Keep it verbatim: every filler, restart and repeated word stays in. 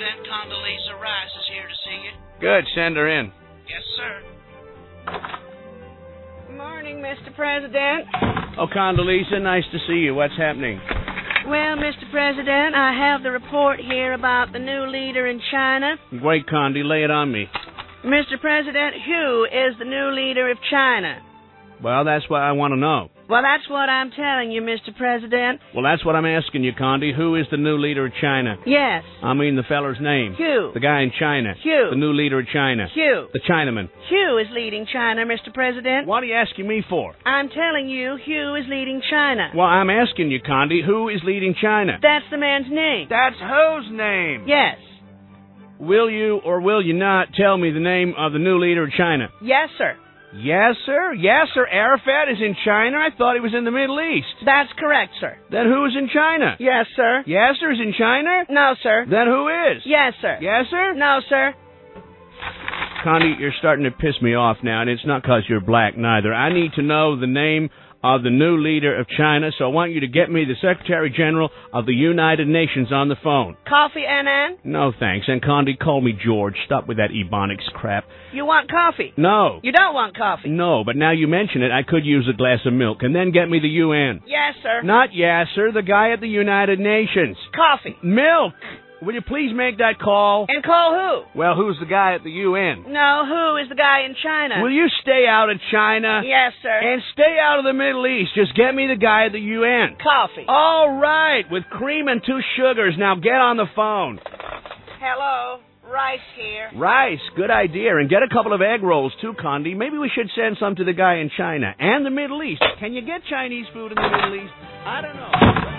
President. Condoleezza Rice is here to see you. Good, send her in. Yes, sir. Good morning, Mister President. Oh, Condoleezza, nice to see you. What's happening? Well, Mister President, I have the report here about the new leader in China. Great, Condi, lay it on me. Mister President, who is the new leader of China? Well, that's what I want to know. Well, that's what I'm telling you, Mister President. Well, that's what I'm asking you, Condi. Who is the new leader of China? Yes. I mean the feller's name. Hugh. The guy in China. Hugh. The new leader of China. Hugh. The Chinaman. Hugh is leading China, Mister President. What are you asking me for? I'm telling you, Hugh is leading China. Well, I'm asking you, Condi, who is leading China? That's the man's name. That's whose name? Yes. Will you or will you not tell me the name of the new leader of China? Yes, sir. Yes, sir. Yes, sir. Arafat is in China. I thought he was in the Middle East. That's correct, sir. Then who is in China? Yes, sir. Yasser is in China? No, sir. Then who is? Yes, sir. Yes, sir? No, sir. Condi, you're starting to piss me off now, and it's not because you're black, neither. I need to know the name of the new leader of China, so I want you to get me the Secretary General of the United Nations on the phone. Coffee, Annan? No, thanks. And Condi, call me George. Stop with that Ebonics crap. You want coffee? No. You don't want coffee? No, but now you mention it, I could use a glass of milk. And then get me the U N. Yes, sir. Not Yasser, the guy at the United Nations. Coffee. Milk! Will you please make that call? And call who? Well, who's the guy at the U N? No, who is the guy in China? Will you stay out of China? Yes, sir. And stay out of the Middle East. Just get me the guy at the U N. Coffee. All right, with cream and two sugars. Now get on the phone. Hello, Rice here. Rice, good idea. And get a couple of egg rolls, too, Condi. Maybe we should send some to the guy in China and the Middle East. Can you get Chinese food in the Middle East? I don't know.